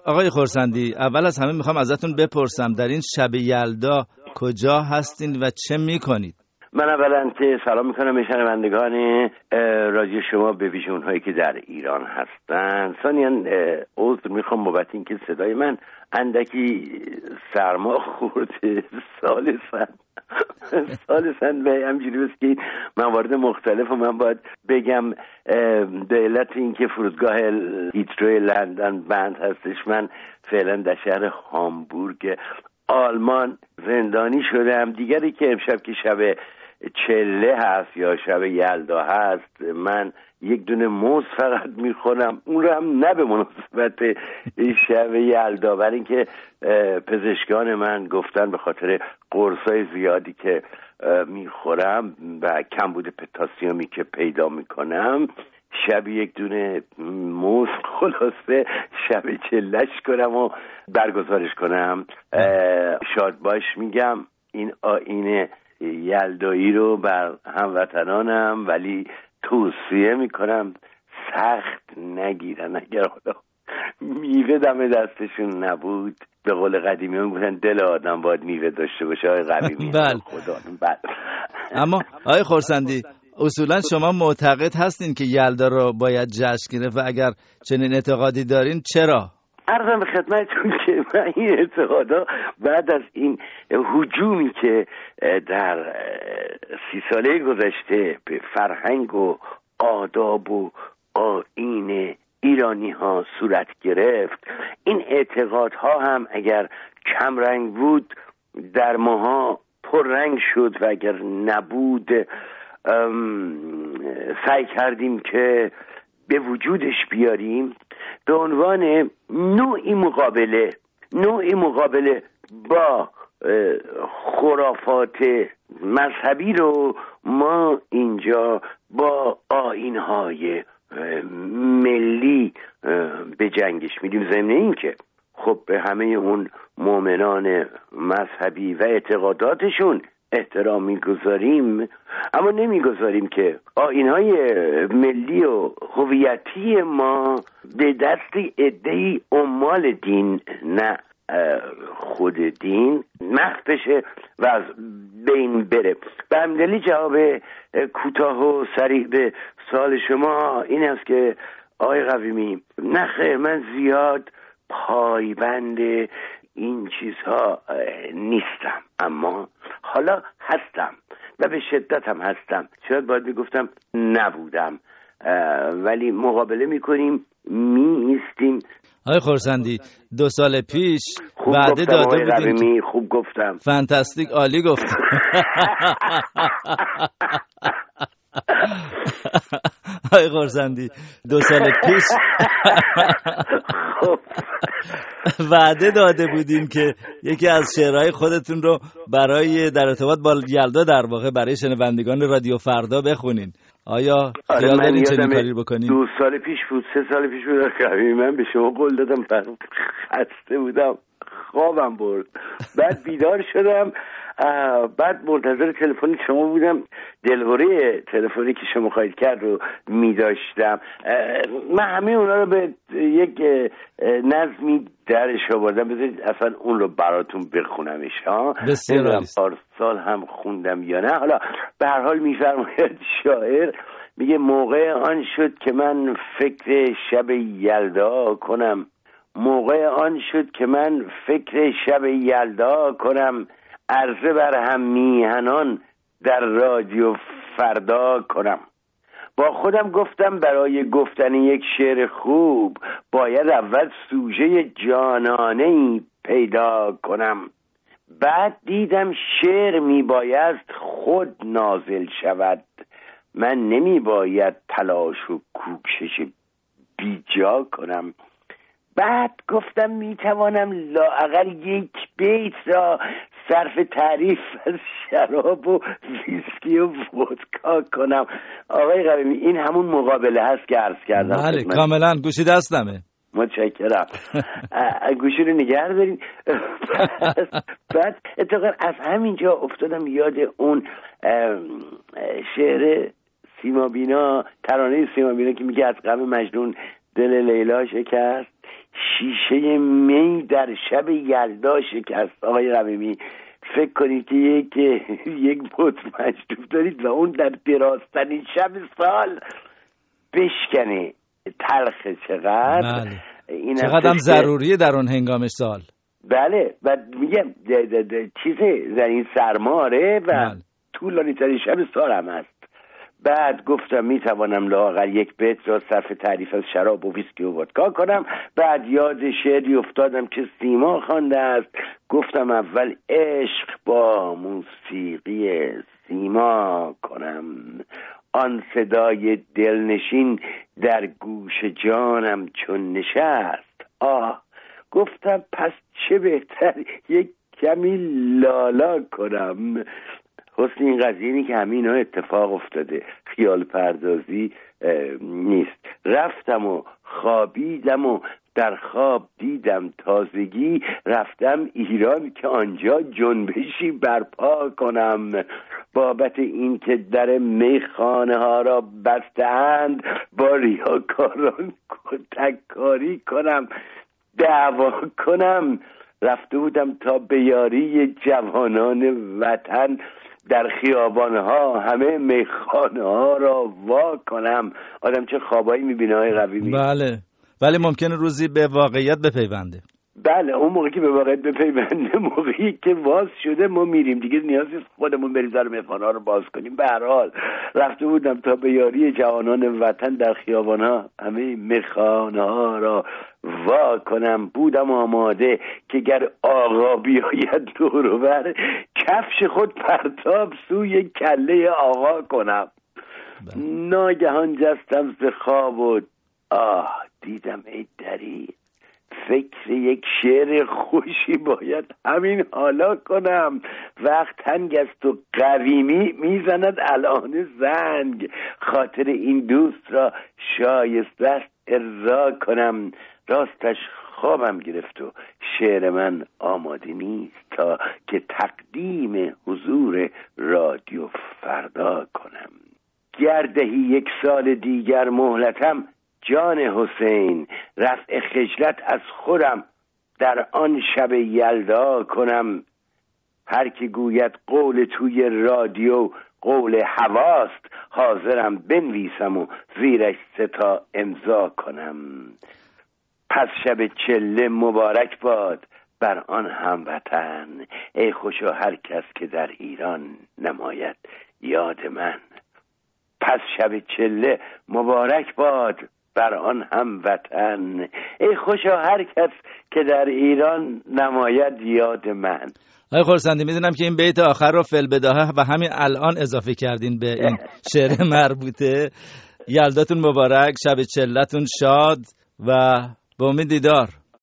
آقای خرسندی، اول از همه میخوام ازتون بپرسم در این شب یلدا کجا هستین و چه میکنید؟ من اولا که سلام میکنم به شنوندگان رادیو شما، به ویژه اونهایی که در ایران هستن. ثانیاً عذر میخوام بابت اینکه صدای من اندکی سرما خورده. سال سن به همجوری بست که موارد مختلف و من باید بگم به علت اینکه فرودگاه هیترو لندن بند هستش، من فعلا در شهر هامبورگ آلمان زندانی شدم. دیگری که امشب که شب چله هست یا شب یلدا هست، من یک دونه موز فقط میخورم، اون رو هم نه به مناسبت شب یلدا، برای اینکه پزشکان من گفتن به خاطر قرصای زیادی که میخورم و کمبود پتاسیمی که پیدا میکنم شب یک دونه موز خلاصه شب چلش کنم و برگزارش کنم. شاد باش میگم این آیین یلدایی رو بر هموطنانم، ولی توصیه میکنم سخت نگیرن. اگر حالا میوه دم دستشون نبود، به قول قدیمی ها گفتن دل آدم باید میوه داشته باشه. آقای قویمی خدا. اما آقای خرسندی، اصولا شما معتقد هستین که یلدا رو باید جشن گرفت و اگر چنین اعتقادی دارین چرا؟ عرضم به خدمتتون که من این اعتقادا بعد از این هجومی که در 30 ساله گذشته به فرهنگ و آداب و آیین ایرانی ها صورت گرفت، این اعتقادها هم اگر کم رنگ بود در ماها پر رنگ شد و اگر نبود سعی کردیم که به وجودش بیاریم به عنوان نوعی مقابله با خرافات مذهبی رو ما اینجا با آیین‌های ملی به جنگش میدیم. ضمن این که خب به همه اون مؤمنان مذهبی و اعتقاداتشون احترام میگذاریم، اما نمیگذاریم که آیین‌های ملی و هویتی ما به دست عده‌ای عمال دین، نه خود دین، محو بشه و از بین بره. به همدلی جواب کوتاه و سریع به سوال شما این است که آقای قویمی، نخیر، من زیاد پایبند این چیزها نیستم، اما حالا هستم و به شدت هم هستم. شاید باید میگفتم نبودم، ولی مقابله میکنیم، میایستیم. آقای خرسندی، 2 سال پیش وعده داده بودین. خوب گفتم. فانتاستیک، عالی گفت. آقای خرسندی، 2 سال پیش وعده داده بودین که یکی از شعرهای خودتون رو برای در ارتباط با یلدا در واقع برای شنوندگان رادیو فردا بخونین. آیا خیال دارین چنین کاری بکنین؟ 2 سال پیش بود، 3 سال پیش بود که من به شما قول دادم، خسته بودم، خوابم برد، بعد بیدار شدم، بعد منتظر تلفن شما بودم، دلهوره تلفنی که شما خواهید کرد رو می‌داشتم. من همه اونا رو به یک نظمی درش آوردم. بذارید اصلا اون رو براتون بخونمش. بسیار پارسال هم خوندم یا نه. حالا به هر حال می‌فرماید شاعر، میگه موقع آن شد که من فکر شب یلدا کنم، موقع آن شد که من فکر شب یلدا کنم، عرضه بر هم میهنان در رادیو فردا کنم. با خودم گفتم برای گفتن یک شعر خوب باید اول سوژه جانانه‌ای پیدا کنم، بعد دیدم شعر میباید خود نازل شود، من نمیباید تلاش و کوشش بیجا کنم. بعد گفتم میتوانم لااقل یک بیت را صرف تعریف از شراب و ویسکی و ودکا کنم. آقای قویمی، این همون مقابله هست که عرض کردم. بله، کاملا گوشی دستمه. متشکرم. گوشی رو نگه دارین. بعد اتفاقا از همینجا افتادم یاد اون شعر سیما بینا، ترانه سیما بینا که میگه از غم مجنون دل لیلا شکست، شیشه می در شب یلدا شکست. آقای قویمی فکر کنید که یک بت مجروح دارید و اون در درازترین شب سال بشکنه. تلخه چقدر. بله. چقدر هم ضروریه در اون هنگام سال. بله و میگم چیزه در این سرماره و بله. طولانی ترین شب سال هم هست. بعد گفتم میتوانم لااقل یک بیت را صرف تعریف از شراب و ویسکی و ودکا کنم. بعد یاد شعری افتادم که سیما خوانده است. گفتم اول عشق با موسیقی سیما کنم، آن صدای دلنشین در گوش جانم چون نشست. گفتم پس چه بهتر یک کمی لالا کنم. حسن این قضیه اینه که همین ها اتفاق افتاده، خیال پردازی نیست. رفتم و خوابیدم و در خواب دیدم تازگی، رفتم ایران که آنجا جنبشی برپا کنم. بابت این که در میخانه ها را بستند، با ریاکاران کتککاری کنم، دعوا کنم. رفته بودم تا به یاری جوانان وطن، در خیابانها همه میخانه ها را وا کنم. آدم چه خوابایی میبینه های قویمی. بله ولی ممکنه روزی به واقعیت بپیونده. بله اون موقعی که به واقعیت بپیونده، موقعی که واز شده ما میریم دیگه، نیازی نیست خودمون بریم در میخانه ها رو باز کنیم. به هر حال رفته بودم تا به یاری جوانان وطن، در خیابانها همه میخانه ها را وا کنم. بودم آماده که گر آقا بیاید دور و بر، کفش خود پرتاب سوی کله آقا کنم. ناگهان جستم ز خواب و دیدم ای دریغ، فکر یک شعر خوشی باید همین حالا کنم. وقت تنگ است و قویمی میزند الان زنگ، خاطر این دوست را شایسته است ارضا کنم. راستش خوابم گرفت و شعر من آماده نیست تا که تقدیم حضور رادیو فردا کنم. گردهی یک سال دیگر مهلتم جان حسین، رفع خجلت از خودم در آن شب یلدا کنم. هر که گوید قول توی رادیو قول هواست، حاضرم بنویسم و زیرش 3 تا امضا کنم. پس شب چله مبارک باد بر آن هموطن، ای خوشا هر کس که در ایران نماید یاد من. پس شب چله مبارک باد بر آن هموطن، ای خوشا هر کس که در ایران نماید یاد من. آقای خرسندی میدونم که این بیت آخر رو فی‌البداهه و همین الان اضافه کردین به این شعر مربوطه. یلداتون مبارک، شب چلتون شاد و به امید دیدار.